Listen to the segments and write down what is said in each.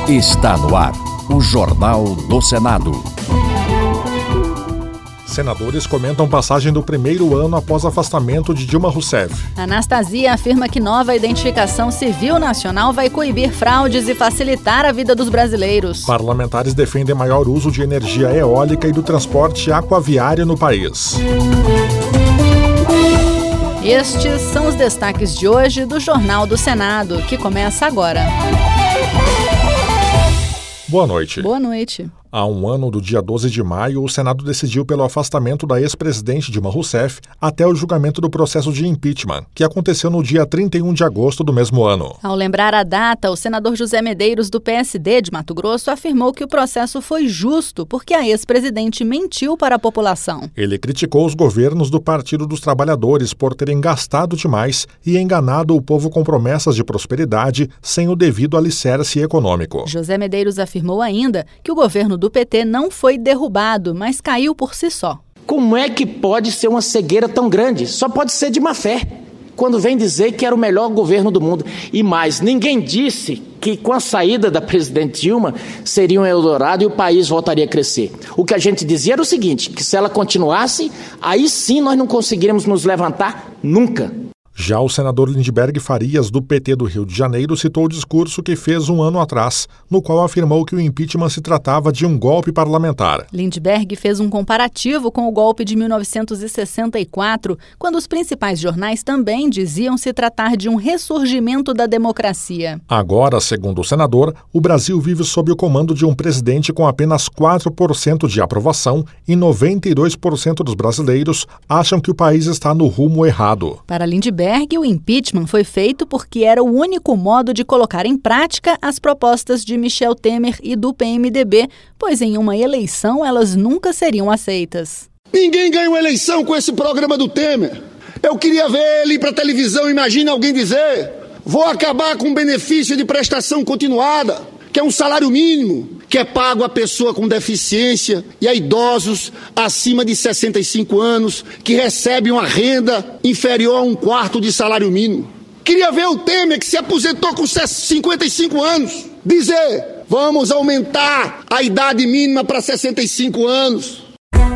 Está no ar o Jornal do Senado. Senadores comentam passagem do primeiro ano após afastamento de Dilma Rousseff. Anastasia afirma que nova identificação civil nacional vai coibir fraudes e facilitar a vida dos brasileiros. Parlamentares defendem maior uso de energia eólica e do transporte aquaviário no país. Estes são os destaques de hoje do Jornal do Senado, que começa agora. Boa noite. Boa noite. Há um ano do dia 12 de maio, o Senado decidiu pelo afastamento da ex-presidente Dilma Rousseff até o julgamento do processo de impeachment, que aconteceu no dia 31 de agosto do mesmo ano. Ao lembrar a data, o senador José Medeiros, do PSD de Mato Grosso, afirmou que o processo foi justo porque a ex-presidente mentiu para a população. Ele criticou os governos do Partido dos Trabalhadores por terem gastado demais e enganado o povo com promessas de prosperidade sem o devido alicerce econômico. José Medeiros afirmou ainda que o governo do PT não foi derrubado, mas caiu por si só. Como é que pode ser uma cegueira tão grande? Só pode ser de má fé, quando vem dizer que era o melhor governo do mundo. E mais, ninguém disse que com a saída da presidente Dilma seria um Eldorado e o país voltaria a crescer. O que a gente dizia era o seguinte, que se ela continuasse, aí sim nós não conseguiríamos nos levantar nunca. Já o senador Lindbergh Farias, do PT do Rio de Janeiro, citou o discurso que fez um ano atrás, no qual afirmou que o impeachment se tratava de um golpe parlamentar. Lindbergh fez um comparativo com o golpe de 1964, quando os principais jornais também diziam se tratar de um ressurgimento da democracia. Agora, segundo o senador, o Brasil vive sob o comando de um presidente com apenas 4% de aprovação e 92% dos brasileiros acham que o país está no rumo errado. Para Lindbergh, o impeachment foi feito porque era o único modo de colocar em prática as propostas de Michel Temer e do PMDB, pois em uma eleição elas nunca seriam aceitas. Ninguém ganhou eleição com esse programa do Temer. Eu queria ver ele ir para a televisão, imagina alguém dizer: vou acabar com o benefício de prestação continuada, que é um salário mínimo, que é pago a pessoa com deficiência e a idosos acima de 65 anos que recebem uma renda inferior a 1/4 de salário mínimo. Queria ver o Temer, que se aposentou com 55 anos, dizer: vamos aumentar a idade mínima para 65 anos.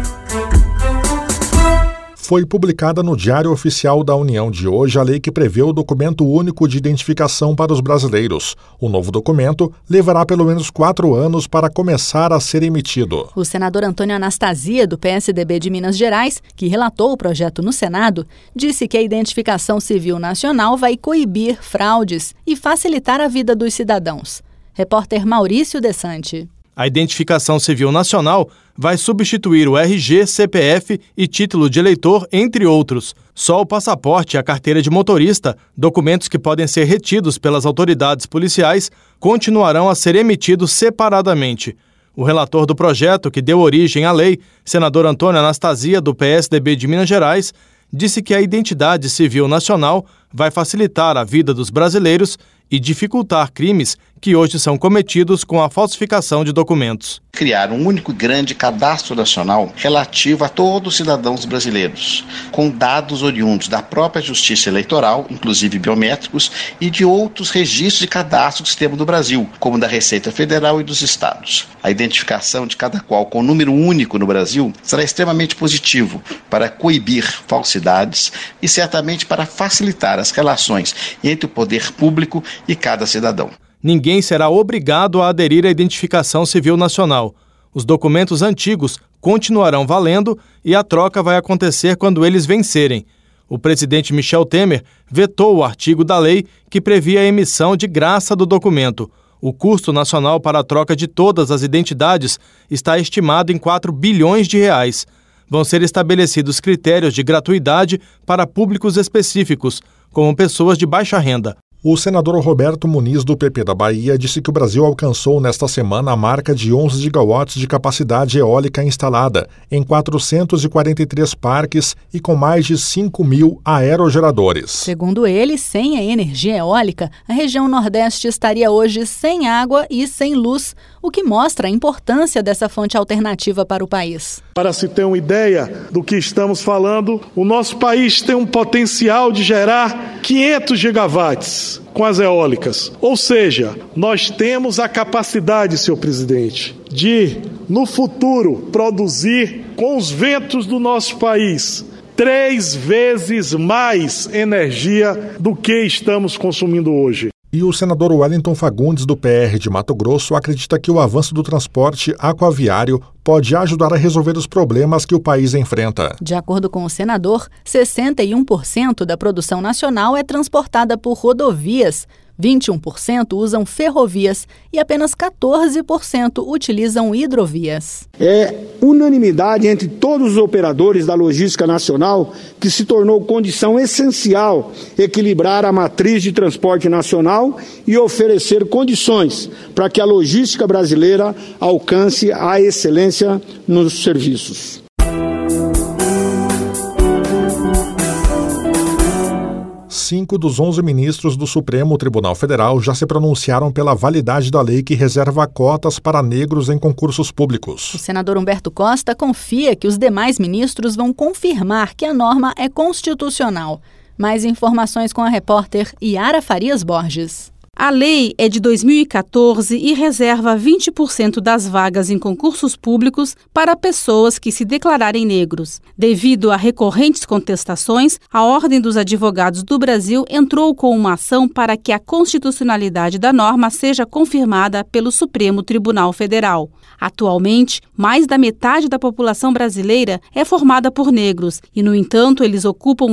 Foi publicada no Diário Oficial da União de hoje a lei que prevê o documento único de identificação para os brasileiros. O novo documento levará pelo menos 4 anos para começar a ser emitido. O senador Antônio Anastasia, do PSDB de Minas Gerais, que relatou o projeto no Senado, disse que a identificação civil nacional vai coibir fraudes e facilitar a vida dos cidadãos. Repórter Maurício Desante. A identificação civil nacional vai substituir o RG, CPF e título de eleitor, entre outros. Só o passaporte e a carteira de motorista, documentos que podem ser retidos pelas autoridades policiais, continuarão a ser emitidos separadamente. O relator do projeto, que deu origem à lei, senador Antônio Anastasia, do PSDB de Minas Gerais, disse que a identidade civil nacional vai facilitar a vida dos brasileiros e dificultar crimes que hoje são cometidos com a falsificação de documentos. Criar um único e grande cadastro nacional relativo a todos os cidadãos brasileiros, com dados oriundos da própria Justiça Eleitoral, inclusive biométricos, e de outros registros de cadastro do sistema do Brasil, como da Receita Federal e dos Estados. A identificação de cada qual com número único no Brasil será extremamente positivo para coibir falsidades e certamente para facilitar as relações entre o poder público e cada cidadão. Ninguém será obrigado a aderir à identificação civil nacional. Os documentos antigos continuarão valendo e a troca vai acontecer quando eles vencerem. O presidente Michel Temer vetou o artigo da lei que previa a emissão de graça do documento. O custo nacional para a troca de todas as identidades está estimado em R$4 bilhões. Vão ser estabelecidos critérios de gratuidade para públicos específicos, como pessoas de baixa renda. O senador Roberto Muniz, do PP da Bahia, disse que o Brasil alcançou nesta semana a marca de 11 gigawatts de capacidade eólica instalada em 443 parques e com mais de 5 mil aerogeradores. Segundo ele, sem a energia eólica, a região Nordeste estaria hoje sem água e sem luz, o que mostra a importância dessa fonte alternativa para o país. Para se ter uma ideia do que estamos falando, o nosso país tem um potencial de gerar 500 gigawatts. renováveis, com as eólicas. Ou seja, nós temos a capacidade, senhor presidente, de, no futuro, produzir com os ventos do nosso país 3 vezes mais energia do que estamos consumindo hoje. E o senador Wellington Fagundes, do PR de Mato Grosso, acredita que o avanço do transporte aquaviário pode ajudar a resolver os problemas que o país enfrenta. De acordo com o senador, 61% da produção nacional é transportada por rodovias, 21% usam ferrovias e apenas 14% utilizam hidrovias. É unanimidade entre todos os operadores da logística nacional que se tornou condição essencial equilibrar a matriz de transporte nacional e oferecer condições para que a logística brasileira alcance a excelência nos serviços. 5 dos 11 ministros do Supremo Tribunal Federal já se pronunciaram pela validade da lei que reserva cotas para negros em concursos públicos. O senador Humberto Costa confia que os demais ministros vão confirmar que a norma é constitucional. Mais informações com a repórter Yara Farias Borges. A lei é de 2014 e reserva 20% das vagas em concursos públicos para pessoas que se declararem negros. Devido a recorrentes contestações, a Ordem dos Advogados do Brasil entrou com uma ação para que a constitucionalidade da norma seja confirmada pelo Supremo Tribunal Federal. Atualmente, mais da metade da população brasileira é formada por negros e, no entanto, eles ocupam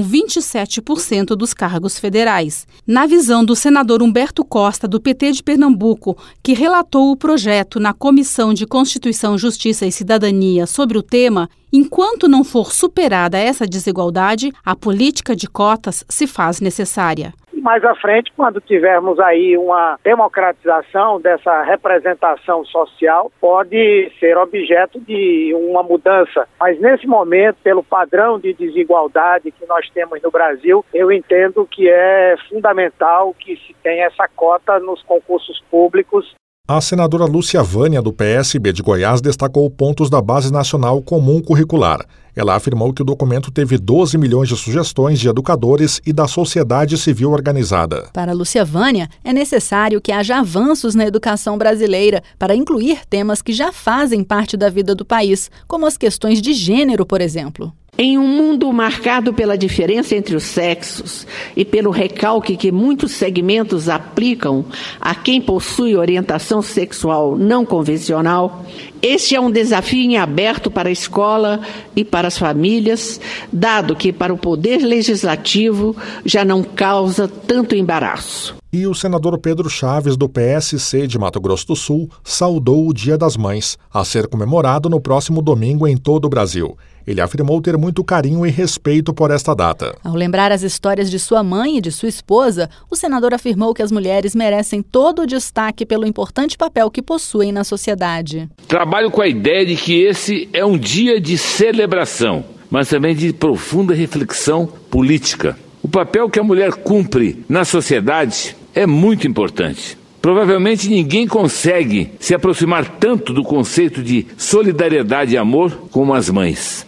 27% dos cargos federais. Na visão do senador Humberto Costa, do PT de Pernambuco, que relatou o projeto na Comissão de Constituição, Justiça e Cidadania sobre o tema, enquanto não for superada essa desigualdade, a política de cotas se faz necessária. Mais à frente, quando tivermos aí uma democratização dessa representação social, pode ser objeto de uma mudança. Mas nesse momento, pelo padrão de desigualdade que nós temos no Brasil, eu entendo que é fundamental que se tenha essa cota nos concursos públicos. A senadora Lúcia Vânia, do PSB de Goiás, destacou pontos da Base Nacional Comum Curricular. Ela afirmou que o documento teve 12 milhões de sugestões de educadores e da sociedade civil organizada. Para Lúcia Vânia, é necessário que haja avanços na educação brasileira para incluir temas que já fazem parte da vida do país, como as questões de gênero, por exemplo. Em um mundo marcado pela diferença entre os sexos e pelo recalque que muitos segmentos aplicam a quem possui orientação sexual não convencional, este é um desafio em aberto para a escola e para as famílias, dado que para o Poder Legislativo já não causa tanto embaraço. E o senador Pedro Chaves, do PSC de Mato Grosso do Sul, saudou o Dia das Mães, a ser comemorado no próximo domingo em todo o Brasil. Ele afirmou ter muito carinho e respeito por esta data. Ao lembrar as histórias de sua mãe e de sua esposa, o senador afirmou que as mulheres merecem todo o destaque pelo importante papel que possuem na sociedade. Trabalho com a ideia de que esse é um dia de celebração, mas também de profunda reflexão política. O papel que a mulher cumpre na sociedade é muito importante. Provavelmente ninguém consegue se aproximar tanto do conceito de solidariedade e amor como as mães.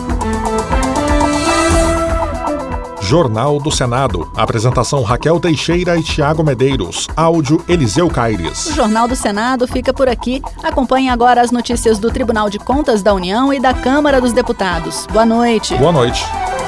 Jornal do Senado. Apresentação Raquel Teixeira e Tiago Medeiros. Áudio Eliseu Caires. O Jornal do Senado fica por aqui. Acompanhe agora as notícias do Tribunal de Contas da União e da Câmara dos Deputados. Boa noite. Boa noite.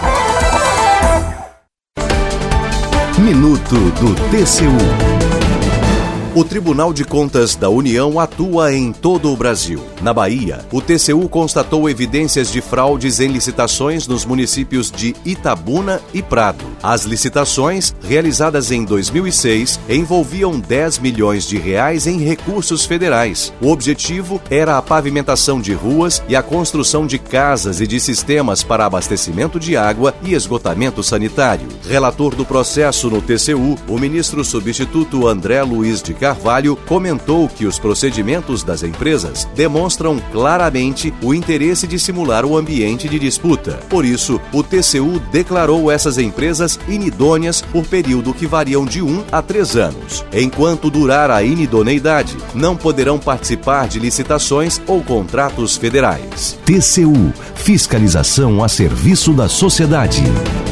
Minuto do TCU. O Tribunal de Contas da União atua em todo o Brasil. Na Bahia, o TCU constatou evidências de fraudes em licitações nos municípios de Itabuna e Prado. As licitações, realizadas em 2006, envolviam 10 milhões de reais em recursos federais. O objetivo era a pavimentação de ruas e a construção de casas e de sistemas para abastecimento de água e esgotamento sanitário. Relator do processo no TCU, o ministro substituto André Luiz de Carvalho comentou que os procedimentos das empresas demonstram claramente o interesse de simular o ambiente de disputa. Por isso, o TCU declarou essas empresas inidôneas por período que variam de 1 a 3 anos. Enquanto durar a inidoneidade, não poderão participar de licitações ou contratos federais. TCU, fiscalização a serviço da sociedade.